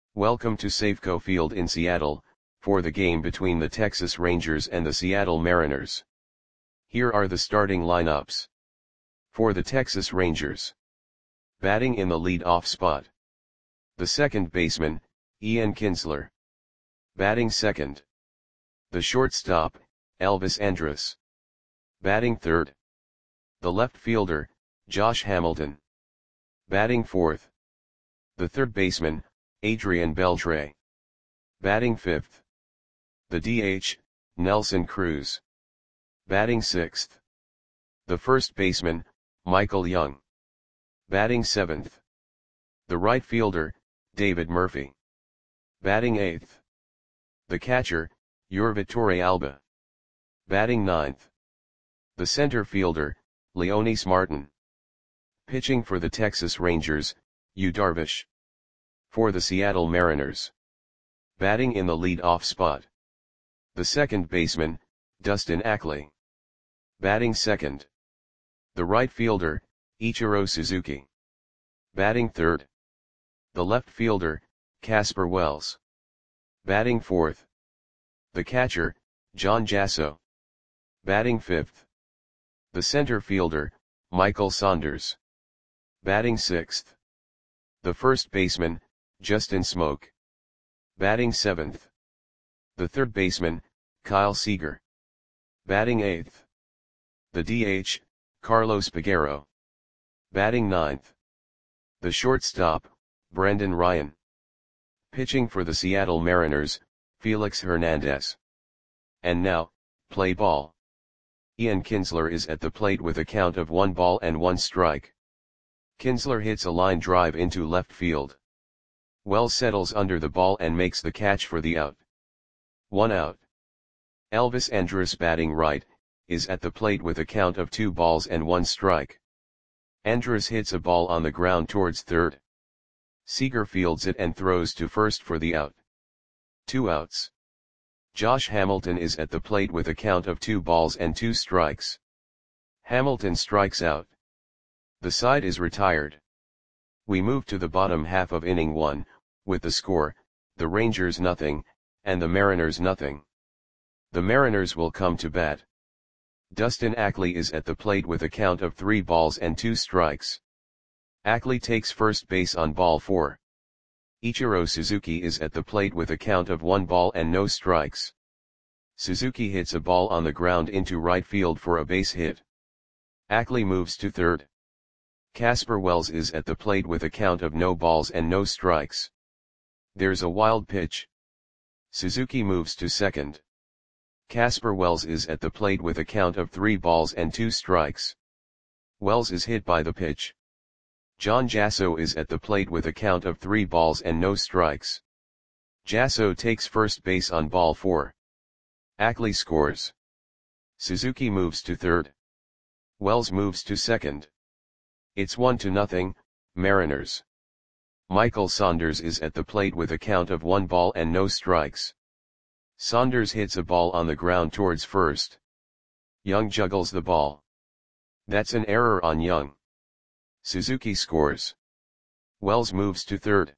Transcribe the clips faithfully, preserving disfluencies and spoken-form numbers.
Welcome to Safeco Field in Seattle, for the game between the Texas Rangers and the Seattle Mariners. Here are the starting lineups. For the Texas Rangers. Batting in the lead-off spot. The second baseman, Ian Kinsler. Batting second. The shortstop, Elvis Andrus. Batting third. The left fielder, Josh Hamilton. Batting fourth. The third baseman, Adrian Beltre. Batting fifth. The D H, Nelson Cruz. Batting sixth. The first baseman, Michael Young. Batting seventh. The right fielder, David Murphy. Batting eighth. The catcher, Yuri Torrealba. Batting ninth. The center fielder, Leonys Martin. Pitching for the Texas Rangers, Yu Darvish. For the Seattle Mariners. Batting in the lead-off spot. The second baseman, Dustin Ackley. Batting second. The right fielder, Ichiro Suzuki. Batting third. The left fielder, Casper Wells. Batting fourth. The catcher, John Jasso. Batting fifth. The center fielder, Michael Saunders. Batting sixth. The first baseman, Justin Smoak. Batting seventh. The third baseman, Kyle Seager. Batting eighth. The D H, Carlos Peguero. Batting ninth. The shortstop, Brendan Ryan. Pitching for the Seattle Mariners, Felix Hernandez. And now, play ball. Ian Kinsler is at the plate with a count of one ball and one strike. Kinsler hits a line drive into left field. Wells settles under the ball and makes the catch for the out. One out. Elvis Andrus, batting right, is at the plate with a count of two balls and one strike. Andrus hits a ball on the ground towards third. Seager fields it and throws to first for the out. Two outs. Josh Hamilton is at the plate with a count of two balls and two strikes. Hamilton strikes out. The side is retired. We move to the bottom half of inning one, with the score, the Rangers nothing, and the Mariners nothing. The Mariners will come to bat. Dustin Ackley is at the plate with a count of three balls and two strikes. Ackley takes first base on ball four. Ichiro Suzuki is at the plate with a count of one ball and no strikes. Suzuki hits a ball on the ground into right field for a base hit. Ackley moves to third. Casper Wells is at the plate with a count of no balls and no strikes. There's a wild pitch. Suzuki moves to second. Casper Wells is at the plate with a count of three balls and two strikes. Wells is hit by the pitch. John Jasso is at the plate with a count of three balls and no strikes. Jasso takes first base on ball four. Ackley scores. Suzuki moves to third. Wells moves to second. It's one to nothing, Mariners. Michael Saunders is at the plate with a count of one ball and no strikes. Saunders hits a ball on the ground towards first. Young juggles the ball. That's an error on Young. Suzuki scores. Wells moves to third.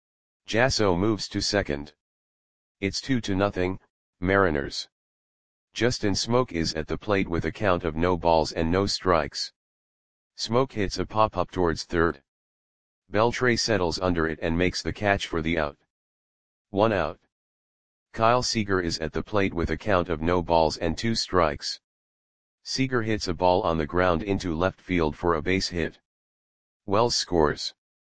Jasso moves to second. It's two to nothing, Mariners. Justin Smoak is at the plate with a count of no balls and no strikes. Smoak hits a pop-up towards third. Beltre settles under it and makes the catch for the out. One out. Kyle Seager is at the plate with a count of no balls and two strikes. Seager hits a ball on the ground into left field for a base hit. Wells scores.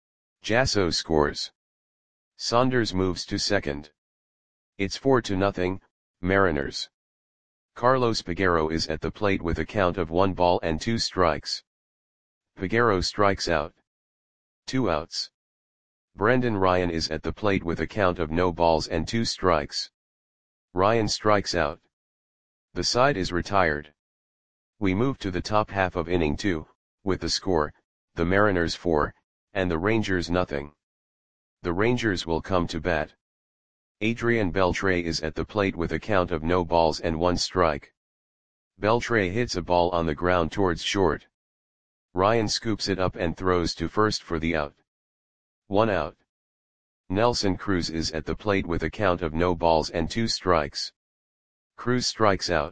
Jasso scores. Saunders moves to second. It's four to nothing, Mariners. Carlos Peguero is at the plate with a count of one ball and two strikes. Peguero strikes out. Two outs. Brendan Ryan is at the plate with a count of no balls and two strikes. Ryan strikes out. The side is retired. We move to the top half of inning two, with the score, the Mariners four, and the Rangers nothing. The Rangers will come to bat. Adrian Beltre is at the plate with a count of no balls and one strike. Beltre hits a ball on the ground towards short. Ryan scoops it up and throws to first for the out. One out. Nelson Cruz is at the plate with a count of no balls and two strikes. Cruz strikes out.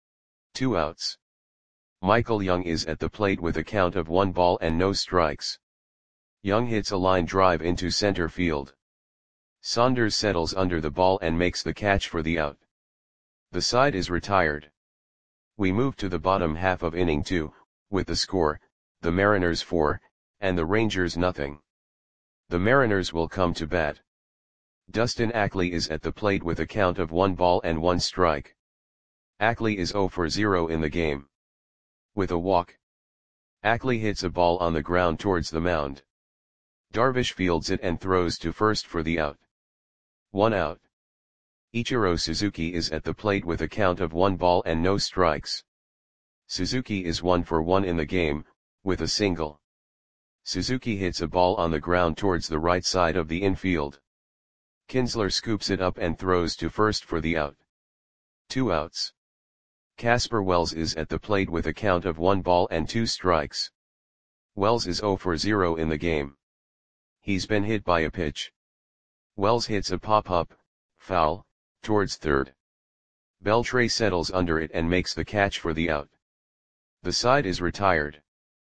Two outs. Michael Young is at the plate with a count of one ball and no strikes. Young hits a line drive into center field. Saunders settles under the ball and makes the catch for the out. The side is retired. We move to the bottom half of inning two, with the score, the Mariners four, and the Rangers nothing. The Mariners will come to bat. Dustin Ackley is at the plate with a count of one ball and one strike. Ackley is zero for zero in the game. With a walk, Ackley hits a ball on the ground towards the mound. Darvish fields it and throws to first for the out. One out. Ichiro Suzuki is at the plate with a count of one ball and no strikes. Suzuki is one for one in the game, with a single. Suzuki hits a ball on the ground towards the right side of the infield. Kinsler scoops it up and throws to first for the out. Two outs. Casper Wells is at the plate with a count of one ball and two strikes. Wells is zero for zero in the game. He's been hit by a pitch. Wells hits a pop-up, foul, towards third. Beltre settles under it and makes the catch for the out. The side is retired.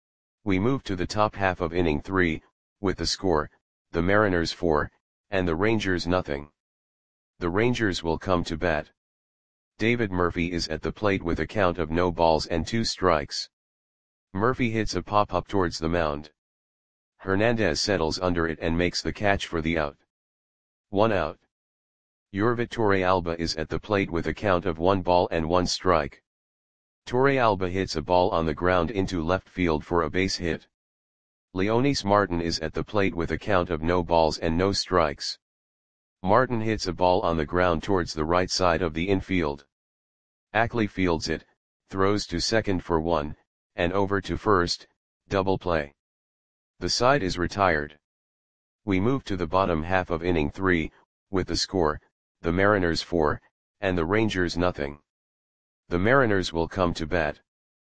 We move to the top half of inning three, with the score, the Mariners four, and the Rangers nothing. The Rangers will come to bat. David Murphy is at the plate with a count of no balls and two strikes. Murphy hits a pop-up towards the mound. Hernandez settles under it and makes the catch for the out. One out. Yorvit Torrealba is at the plate with a count of one ball and one strike. Torrealba hits a ball on the ground into left field for a base hit. Leonys Martin is at the plate with a count of no balls and no strikes. Martin hits a ball on the ground towards the right side of the infield. Ackley fields it, throws to second for one, and over to first, double play. The side is retired. We move to the bottom half of inning three, with the score, the Mariners four, and the Rangers nothing. The Mariners will come to bat.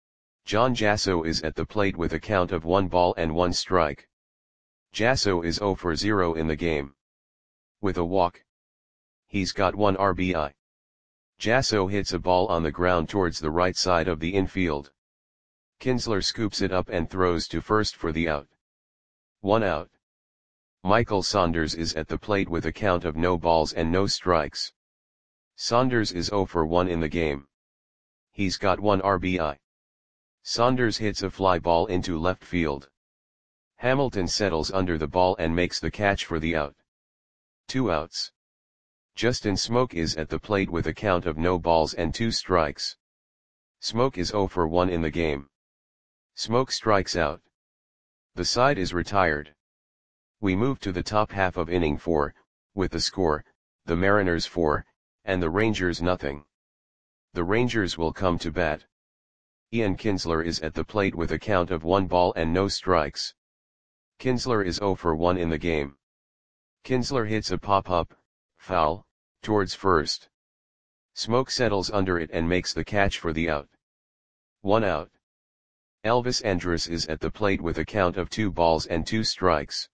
John Jasso is at the plate with a count of one ball and one strike. Jasso is zero for zero in the game. With a walk, he's got one R B I. Jasso hits a ball on the ground towards the right side of the infield. Kinsler scoops it up and throws to first for the out. One out. Michael Saunders is at the plate with a count of no balls and no strikes. Saunders is zero for one in the game. He's got one R B I. Saunders hits a fly ball into left field. Hamilton settles under the ball and makes the catch for the out. Two outs. Justin Smoke is at the plate with a count of no balls and two strikes. Smoke is zero for one in the game. Smoke strikes out. The side is retired. We move to the top half of inning four, with the score, the Mariners four, and the Rangers nothing. The Rangers will come to bat. Ian Kinsler is at the plate with a count of one ball and no strikes. Kinsler is zero for one in the game. Kinsler hits a pop-up, foul, towards first. Smoke settles under it and makes the catch for the out. One out. Elvis Andrus is at the plate with a count of two balls and two strikes.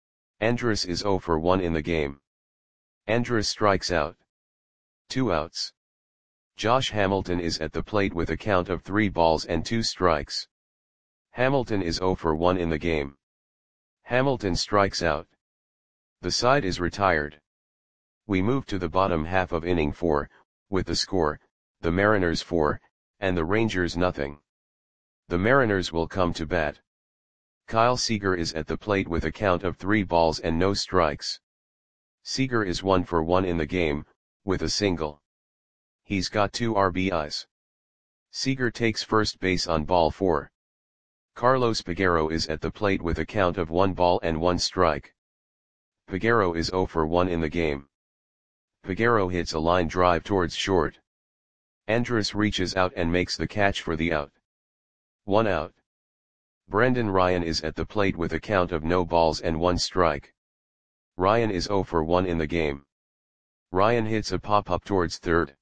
Andrus is zero for one in the game. Andrus strikes out. Two outs. Josh Hamilton is at the plate with a count of three balls and two strikes. Hamilton is zero for one in the game. Hamilton strikes out. The side is retired. We move to the bottom half of inning four, with the score, the Mariners four, and the Rangers nothing. The Mariners will come to bat. Kyle Seager is at the plate with a count of three balls and no strikes. Seager is one for one in the game, with a single. He's got two R B Is. Seager takes first base on ball four. Carlos Peguero is at the plate with a count of one ball and one strike. Peguero is zero for one in the game. Peguero hits a line drive towards short. Andrus reaches out and makes the catch for the out. One out. Brendan Ryan is at the plate with a count of no balls and one strike. Ryan is zero for one in the game. Ryan hits a pop-up towards third.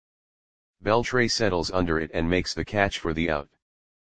Beltre settles under it and makes the catch for the out.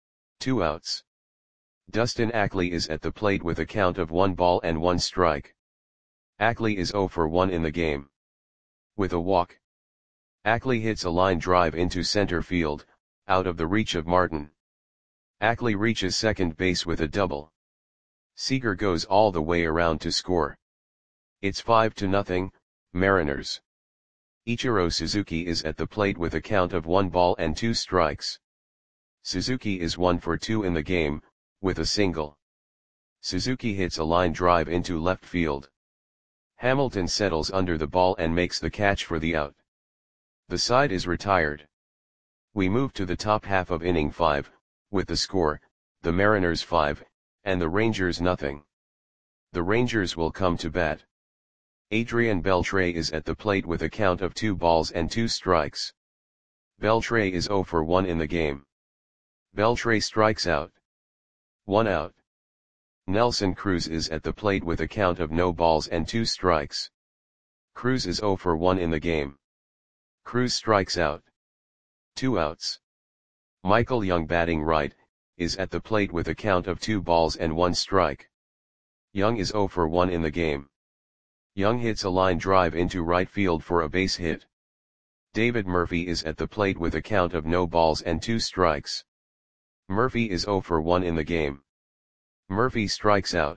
Two outs. Dustin Ackley is at the plate with a count of one ball and one strike. Ackley is zero for one in the game. With a walk, Ackley hits a line drive into center field, out of the reach of Martin. Ackley reaches second base with a double. Seager goes all the way around to score. It's five to nothing, Mariners. Ichiro Suzuki is at the plate with a count of one ball and two strikes. Suzuki is one for two in the game, with a single. Suzuki hits a line drive into left field. Hamilton settles under the ball and makes the catch for the out. The side is retired. We move to the top half of inning five, with the score, the Mariners five, and the Rangers nothing. The Rangers will come to bat. Adrian Beltre is at the plate with a count of two balls and two strikes. Beltre is zero for one in the game. Beltre strikes out. One out. Nelson Cruz is at the plate with a count of no balls and two strikes. Cruz is zero for one in the game. Cruz strikes out. Two outs. Michael Young, batting right, is at the plate with a count of two balls and one strike. Young is zero for one in the game. Young hits a line drive into right field for a base hit. David Murphy is at the plate with a count of no balls and two strikes. Murphy is zero for one in the game. Murphy strikes out.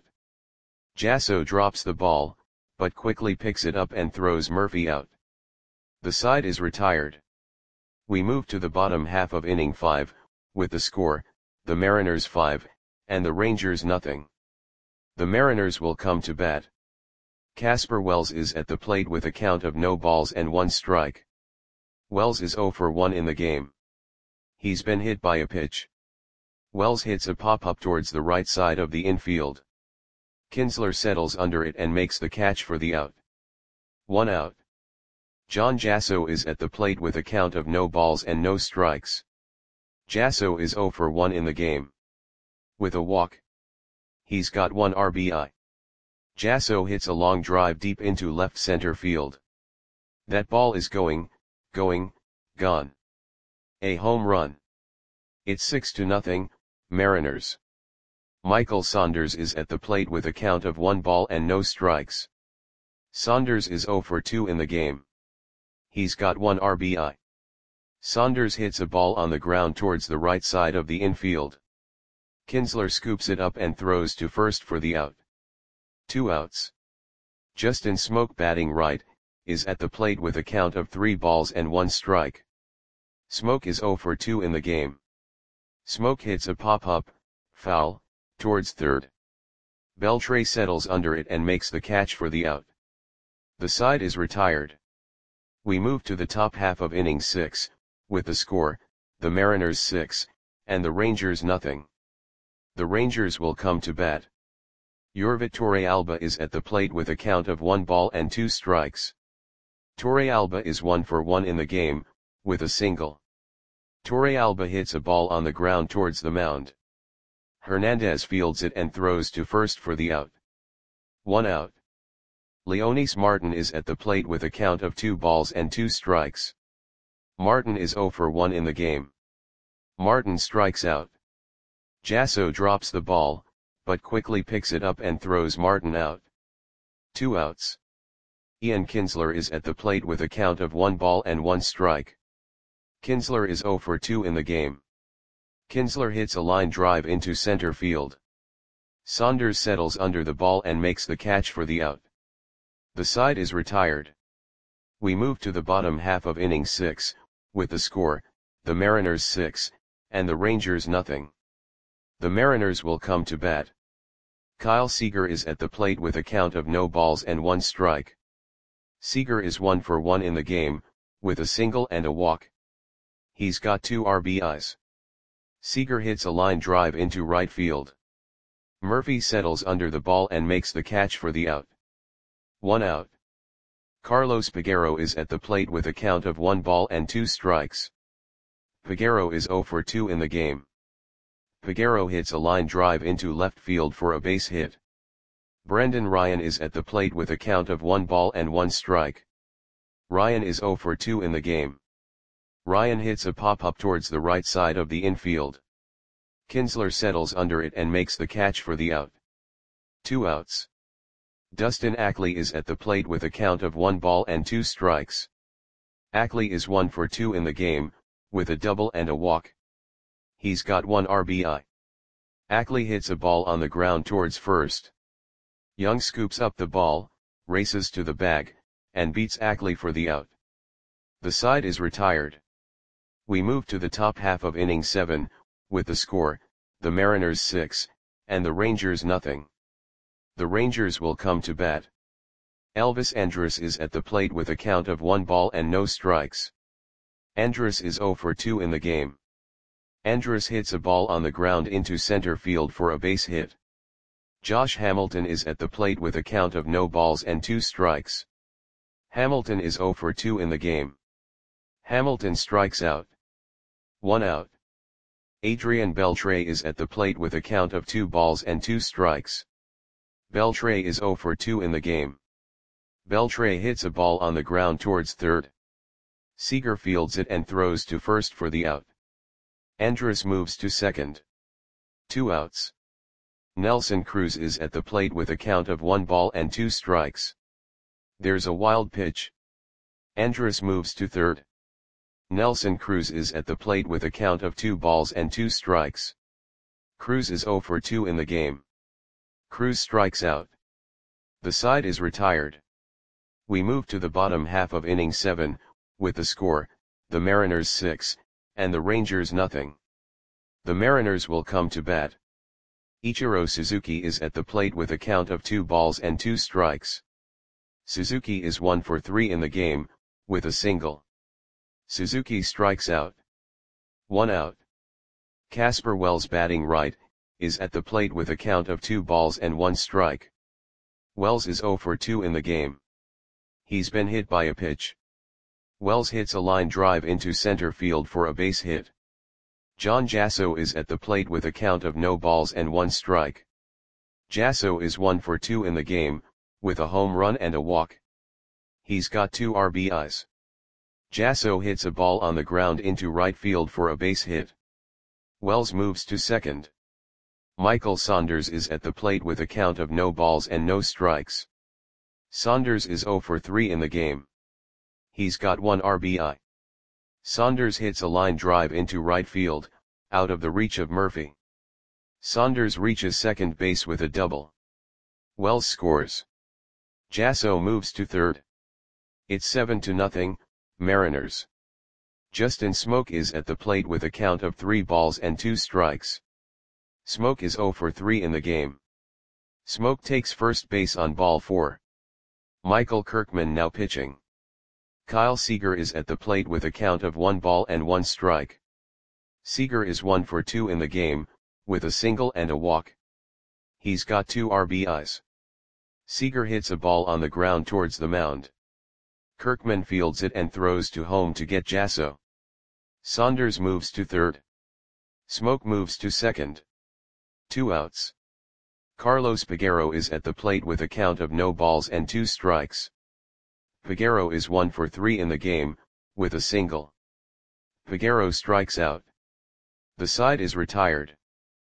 Jasso drops the ball, but quickly picks it up and throws Murphy out. The side is retired. We move to the bottom half of inning five, with the score, the Mariners five, and the Rangers nothing. The Mariners will come to bat. Casper Wells is at the plate with a count of no balls and one strike. Wells is zero for one in the game. He's been hit by a pitch. Wells hits a pop-up towards the right side of the infield. Kinsler settles under it and makes the catch for the out. One out. John Jasso is at the plate with a count of no balls and no strikes. Jasso is zero for one in the game. With a walk, he's got one R B I. Jasso hits a long drive deep into left center field. That ball is going, going, gone. A home run. It's six to nothing, Mariners. Michael Saunders is at the plate with a count of one ball and no strikes. Saunders is zero for two in the game. He's got one R B I. Saunders hits a ball on the ground towards the right side of the infield. Kinsler scoops it up and throws to first for the out. Two outs. Justin Smoke, batting right, is at the plate with a count of three balls and one strike. Smoke is zero for two in the game. Smoke hits a pop-up, foul, towards third. Beltre settles under it and makes the catch for the out. The side is retired. We move to the top half of inning six, with the score, the Mariners six, and the Rangers nothing. The Rangers will come to bat. Yorvit Torrealba is at the plate with a count of one ball and two strikes. Torrealba is one for one in the game, with a single. Torrealba hits a ball on the ground towards the mound. Hernandez fields it and throws to first for the out. One out. Leonis Martin is at the plate with a count of two balls and two strikes. Martin is zero for one in the game. Martin strikes out. Jasso drops the ball, but quickly picks it up and throws Martin out. Two outs. Ian Kinsler is at the plate with a count of one ball and one strike. Kinsler is zero for two in the game. Kinsler hits a line drive into center field. Saunders settles under the ball and makes the catch for the out. The side is retired. We move to the bottom half of inning six, with the score, the Mariners six, and the Rangers nothing. The Mariners will come to bat. Kyle Seager is at the plate with a count of no balls and one strike. Seager is one for one in the game, with a single and a walk. He's got two R B Is. Seager hits a line drive into right field. Murphy settles under the ball and makes the catch for the out. One out. Carlos Peguero is at the plate with a count of one ball and two strikes. Peguero is zero for two in the game. Peguero hits a line drive into left field for a base hit. Brendan Ryan is at the plate with a count of one ball and one strike. Ryan is zero for two in the game. Ryan hits a pop-up towards the right side of the infield. Kinsler settles under it and makes the catch for the out. Two outs. Dustin Ackley is at the plate with a count of one ball and two strikes. Ackley is one for two in the game, with a double and a walk. He's got one R B I. Ackley hits a ball on the ground towards first. Young scoops up the ball, races to the bag, and beats Ackley for the out. The side is retired. We move to the top half of inning seven, with the score, the Mariners six, and the Rangers nothing. The Rangers will come to bat. Elvis Andrus is at the plate with a count of one ball and no strikes. Andrus is zero for two in the game. Andrus hits a ball on the ground into center field for a base hit. Josh Hamilton is at the plate with a count of no balls and two strikes. Hamilton is zero for two in the game. Hamilton strikes out. One out. Adrian Beltre is at the plate with a count of two balls and two strikes. Beltre is zero for two in the game. Beltre hits a ball on the ground towards third. Seager fields it and throws to first for the out. Andrus moves to second. Two outs. Nelson Cruz is at the plate with a count of one ball and two strikes. There's a wild pitch. Andrus moves to third. Nelson Cruz is at the plate with a count of two balls and two strikes. Cruz is zero for two in the game. Cruz strikes out. The side is retired. We move to the bottom half of inning seven, with the score, the Mariners six, and the Rangers nothing. The Mariners will come to bat. Ichiro Suzuki is at the plate with a count of two balls and two strikes. Suzuki is one for three in the game, with a single. Suzuki strikes out. One out. Casper Wells, batting right, is at the plate with a count of two balls and one strike. Wells is zero for two in the game. He's been hit by a pitch. Wells hits a line drive into center field for a base hit. John Jasso is at the plate with a count of no balls and one strike. Jasso is one for two in the game, with a home run and a walk. He's got two R B Is. Jasso hits a ball on the ground into right field for a base hit. Wells moves to second. Michael Saunders is at the plate with a count of no balls and no strikes. Saunders is zero for three in the game. He's got one R B I. Saunders hits a line drive into right field, out of the reach of Murphy. Saunders reaches second base with a double. Wells scores. Jasso moves to third. It's seven to nothing, Mariners. Justin Smoak is at the plate with a count of three balls and two strikes. Smoak is zero for three in the game. Smoak takes first base on ball four. Michael Kirkman now pitching. Kyle Seager is at the plate with a count of one ball and one strike. Seager is one for two in the game, with a single and a walk. He's got two R B Is. Seager hits a ball on the ground towards the mound. Kirkman fields it and throws to home to get Jasso. Saunders moves to third. Smoak moves to second. Two outs. Carlos Peguero is at the plate with a count of no balls and two strikes. Peguero is one for three in the game, with a single. Peguero strikes out. The side is retired.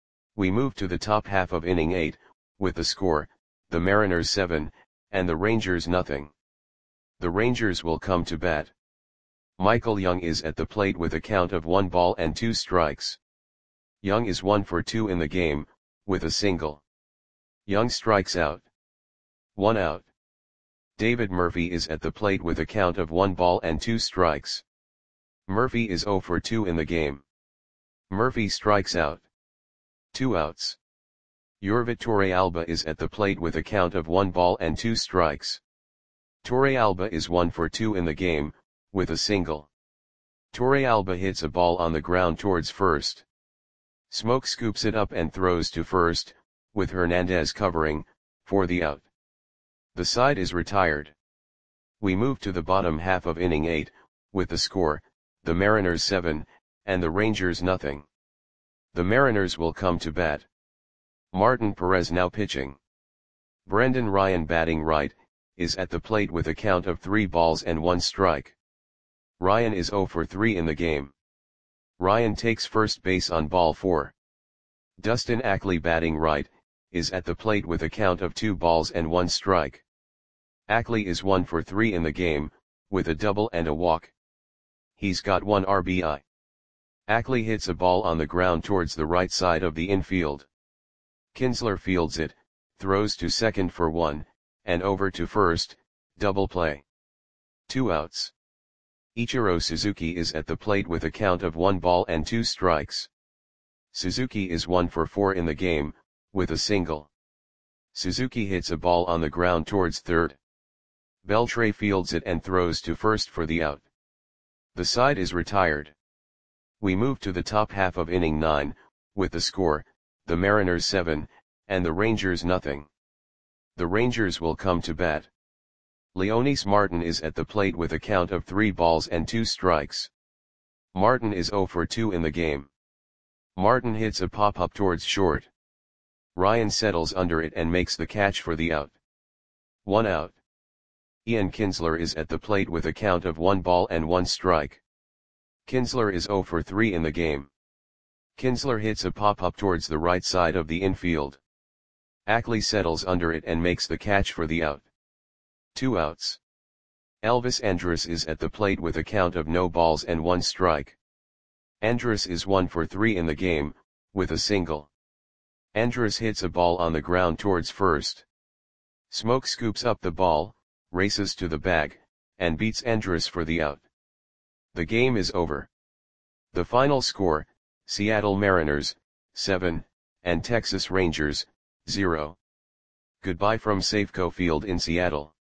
We move to the top half of inning eight, with the score, the Mariners seven, and the Rangers nothing. The Rangers will come to bat. Michael Young is at the plate with a count of one ball and two strikes. Young is one for two in the game, with a single. Young strikes out. One out. David Murphy is at the plate with a count of one ball and two strikes. Murphy is zero for two in the game. Murphy strikes out. Two outs. Yorvit Torrealba is at the plate with a count of one ball and two strikes. Torrealba is one for two in the game, with a single. Torrealba hits a ball on the ground towards first. Smoak scoops it up and throws to first, with Hernandez covering, for the out. The side is retired. We move to the bottom half of inning eight, with the score, the Mariners seven, and the Rangers nothing. The Mariners will come to bat. Martin Perez now pitching. Brendan Ryan, batting right, is at the plate with a count of three balls and one strike. Ryan is zero for three in the game. Ryan takes first base on ball four. Dustin Ackley, batting right, is at the plate with a count of two balls and one strike. Ackley is one for three in the game, with a double and a walk. He's got one R B I. Ackley hits a ball on the ground towards the right side of the infield. Kinsler fields it, throws to second for one, and over to first, double play. Two outs. Ichiro Suzuki is at the plate with a count of one ball and two strikes. Suzuki is one for four in the game, with a single. Suzuki hits a ball on the ground towards third. Beltre fields it and throws to first for the out. The side is retired. We move to the top half of inning nine, with the score, the Mariners seven, and the Rangers nothing. The Rangers will come to bat. Leonys Martin is at the plate with a count of three balls and two strikes. Martin is zero for two in the game. Martin hits a pop-up towards short. Ryan settles under it and makes the catch for the out. One out. Ian Kinsler is at the plate with a count of one ball and one strike. Kinsler is zero for three in the game. Kinsler hits a pop-up towards the right side of the infield. Ackley settles under it and makes the catch for the out. Two outs. Elvis Andrus is at the plate with a count of no balls and one strike. Andrus is one for three in the game, with a single. Andrus hits a ball on the ground towards first. Smoke scoops up the ball, races to the bag, and beats Andrus for the out. The game is over. The final score, Seattle Mariners, seven, and Texas Rangers, zero. Goodbye from Safeco Field in Seattle.